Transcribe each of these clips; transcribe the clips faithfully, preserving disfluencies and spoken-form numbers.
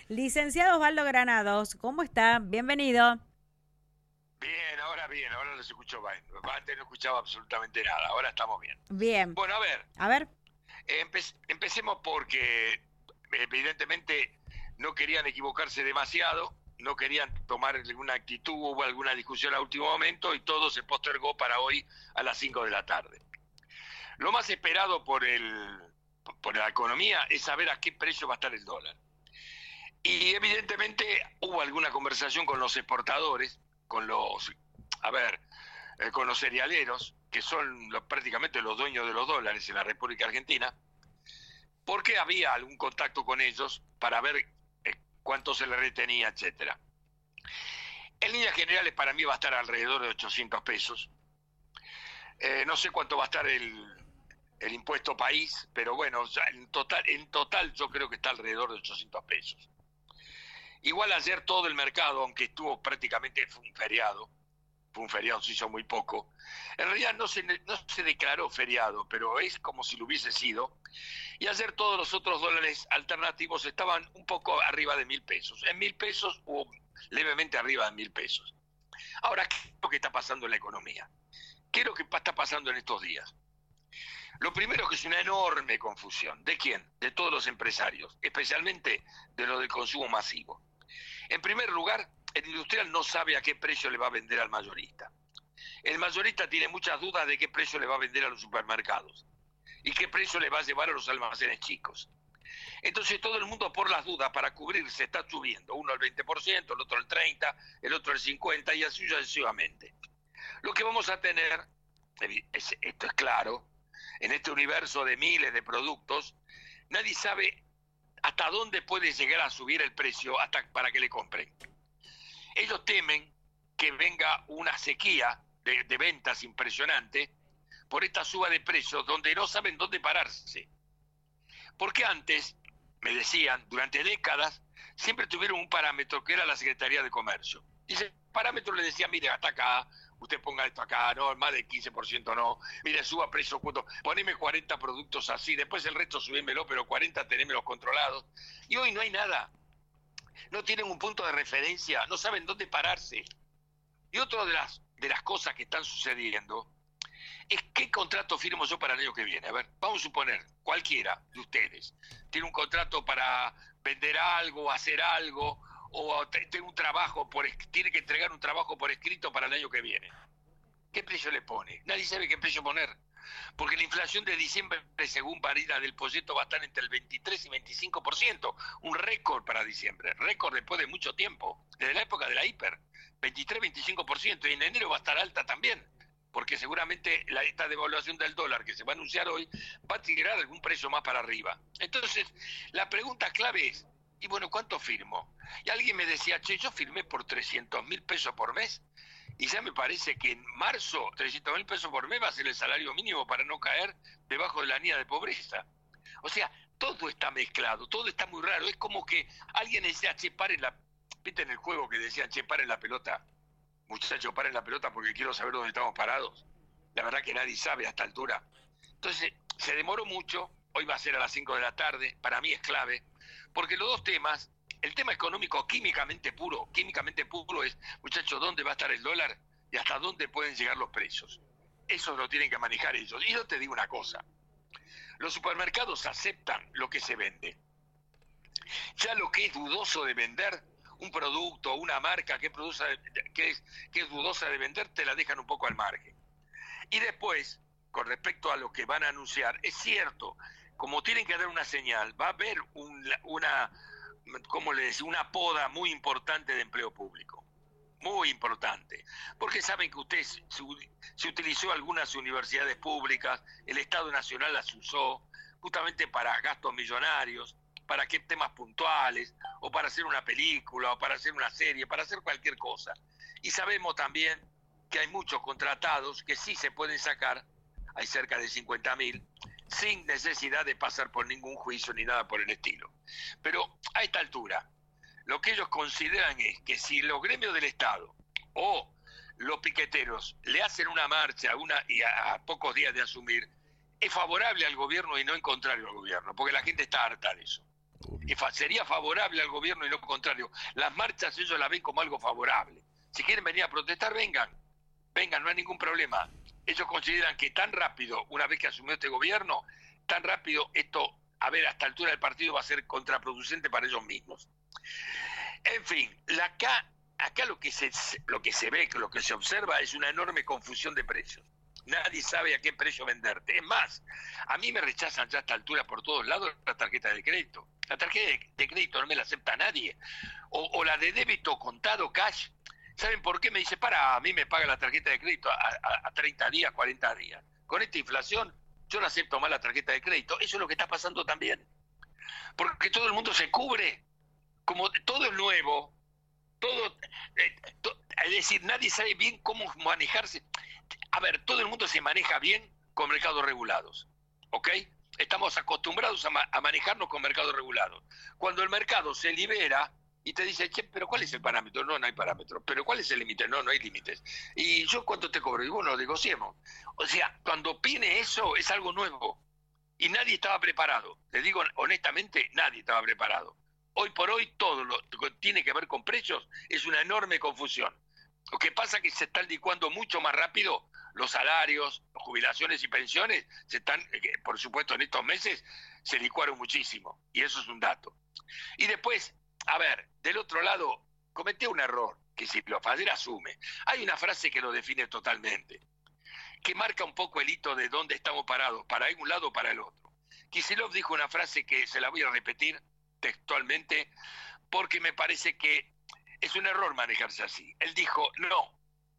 Licenciado Osvaldo Granados, ¿cómo está? Bienvenido. Bien, ahora bien, ahora los escucho bien. Antes no escuchaba absolutamente nada, ahora estamos bien. Bien. Bueno, a ver, A ver. empe- empecemos porque evidentemente no querían equivocarse demasiado, no querían tomar alguna actitud, hubo alguna discusión a último momento y todo se postergó para hoy a las cinco de la tarde. Lo más esperado por el por la economía es saber a qué precio va a estar el dólar. Y evidentemente hubo alguna conversación con los exportadores, con los, a ver, eh, con los cerealeros, que son los, prácticamente los dueños de los dólares en la República Argentina, porque había algún contacto con ellos para ver eh, cuánto se les retenía, etcétera. En líneas generales para mí va a estar alrededor de ochocientos pesos. Eh, no sé cuánto va a estar el, el impuesto país, pero bueno, ya en total, en total yo creo que está alrededor de ochocientos pesos. Igual ayer todo el mercado, aunque estuvo prácticamente, fue un feriado, fue un feriado, se hizo muy poco, en realidad no se, no se declaró feriado, pero es como si lo hubiese sido, y ayer todos los otros dólares alternativos estaban un poco arriba de mil pesos, en mil pesos o levemente arriba de mil pesos. Ahora, ¿qué es lo que está pasando en la economía? ¿Qué es lo que está pasando en estos días? Lo primero es que es una enorme confusión. ¿De quién? De todos los empresarios, especialmente de los del consumo masivo. En primer lugar, el industrial no sabe a qué precio le va a vender al mayorista. El mayorista tiene muchas dudas de qué precio le va a vender a los supermercados y qué precio le va a llevar a los almacenes chicos. Entonces todo el mundo por las dudas para cubrirse está subiendo, uno al veinte por ciento, el otro al treinta por ciento, el otro al cincuenta por ciento y así sucesivamente. Lo que vamos a tener, esto es claro, en este universo de miles de productos, nadie sabe hasta dónde puede llegar a subir el precio hasta para que le compren. Ellos temen que venga una sequía de, de ventas impresionante por esta suba de precios donde no saben dónde pararse. Porque antes, me decían, durante décadas, siempre tuvieron un parámetro que era la Secretaría de Comercio. Y ese parámetro le decía, mire, hasta acá, usted ponga esto acá, no, más del quince por ciento no, mire, suba precio justo, poneme cuarenta productos así, después el resto subímelo, pero cuarenta tenémelos controlados. Y hoy no hay nada. No tienen un punto de referencia, no saben dónde pararse. Y otra de las, de las cosas que están sucediendo es qué contrato firmo yo para el año que viene. A ver, vamos a suponer, cualquiera de ustedes tiene un contrato para vender algo, hacer algo, o tiene un trabajo, por, tiene que entregar un trabajo por escrito para el año que viene. ¿Qué precio le pone? Nadie sabe qué precio poner. Porque la inflación de diciembre, según Parida del Polleto, va a estar entre el veintitrés y veinticinco por ciento. Un récord para diciembre. Récord después de mucho tiempo. Desde la época de la hiper. veintitrés, veinticinco por ciento. Y en enero va a estar alta también. Porque seguramente la, esta devaluación del dólar que se va a anunciar hoy va a tirar algún precio más para arriba. Entonces, la pregunta clave es, y bueno, ¿cuánto firmo? Y alguien me decía, che, yo firmé por trescientos mil pesos por mes. Y ya me parece que en marzo trescientos mil pesos por mes va a ser el salario mínimo para no caer debajo de la línea de pobreza. O sea, todo está mezclado, todo está muy raro. Es como que alguien decía, che, paren la... ¿Viste en el juego que decían, che, paren la pelota? Muchachos, paren la pelota porque quiero saber dónde estamos parados. La verdad que nadie sabe a esta altura. Entonces, se demoró mucho. Hoy va a ser a las cinco de la tarde. Para mí es clave. Porque los dos temas... El tema económico químicamente puro, químicamente puro es, muchachos, ¿dónde va a estar el dólar y hasta dónde pueden llegar los precios? Eso lo tienen que manejar ellos. Y yo te digo una cosa, los supermercados aceptan lo que se vende. Ya lo que es dudoso de vender, un producto, una marca que, produce, que, es, que es dudosa de vender, te la dejan un poco al margen. Y después, con respecto a lo que van a anunciar, es cierto, como tienen que dar una señal, va a haber un, una... como le decía, una poda muy importante de empleo público, muy importante, porque saben que usted se, se utilizó algunas universidades públicas, el Estado Nacional las usó justamente para gastos millonarios, para qué temas puntuales, o para hacer una película, o para hacer una serie, para hacer cualquier cosa. Y sabemos también que hay muchos contratados que sí se pueden sacar, hay cerca de cincuenta mil, sin necesidad de pasar por ningún juicio ni nada por el estilo. Pero a esta altura, lo que ellos consideran es que si los gremios del Estado o los piqueteros le hacen una marcha una, y a, a pocos días de asumir, es favorable al gobierno y no en contrario al gobierno, porque la gente está harta de eso. Y fa sería favorable al gobierno y no lo contrario. Las marchas ellos las ven como algo favorable. Si quieren venir a protestar, vengan. Vengan, no hay ningún problema. Ellos consideran que tan rápido, una vez que asumió este gobierno, tan rápido esto, a ver, a esta altura del partido va a ser contraproducente para ellos mismos. En fin, la acá, acá lo que se lo que se ve, lo que se observa es una enorme confusión de precios. Nadie sabe a qué precio venderte. Es más, a mí me rechazan ya a esta altura por todos lados la tarjeta de crédito. La tarjeta de crédito no me la acepta nadie. O, o la de débito contado, cash. ¿Saben por qué? Me dice, para, a mí me paga la tarjeta de crédito a, a, a treinta días, cuarenta días. Con esta inflación, yo no acepto más la tarjeta de crédito. Eso es lo que está pasando también. Porque todo el mundo se cubre. Como todo es nuevo, todo, eh, to, es decir, nadie sabe bien cómo manejarse. A ver, todo el mundo se maneja bien con mercados regulados, ¿ok? Estamos acostumbrados a, ma a manejarnos con mercados regulados. Cuando el mercado se libera y te dice, che, pero ¿cuál es el parámetro? No, no hay parámetro. ¿Pero cuál es el límite? No, no hay límites. ¿Y yo cuánto te cobro? Y bueno, negociemos. O sea, cuando viene eso es algo nuevo y nadie estaba preparado. Te digo honestamente, nadie estaba preparado. Hoy por hoy todo lo que tiene que ver con precios es una enorme confusión. Lo que pasa es que se están licuando mucho más rápido los salarios, jubilaciones y pensiones, se están, por supuesto en estos meses se licuaron muchísimo, y eso es un dato. Y después, a ver, del otro lado, cometí un error, que si lo fallé asume. Hay una frase que lo define totalmente, que marca un poco el hito de dónde estamos parados, para un lado o para el otro. Kicillof dijo una frase que se la voy a repetir textualmente, porque me parece que es un error manejarse así. Él dijo, no,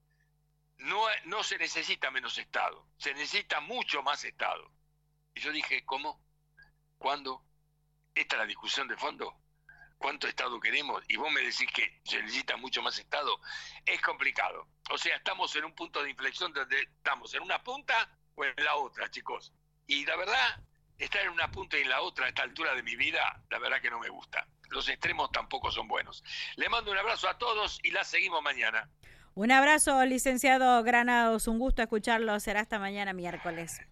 no, no se necesita menos Estado, se necesita mucho más Estado. Y yo dije, ¿cómo? ¿Cuándo? ¿Esta es la discusión de fondo? ¿Cuánto Estado queremos? Y vos me decís que se necesita mucho más Estado. Es complicado. O sea, estamos en un punto de inflexión donde estamos en una punta o en la otra, chicos. Y la verdad, estar en una punta y en la otra a esta altura de mi vida, la verdad que no me gusta. Los extremos tampoco son buenos. Le mando un abrazo a todos y la seguimos mañana. Un abrazo, licenciado Granados. Un gusto escucharlo. Será hasta mañana miércoles.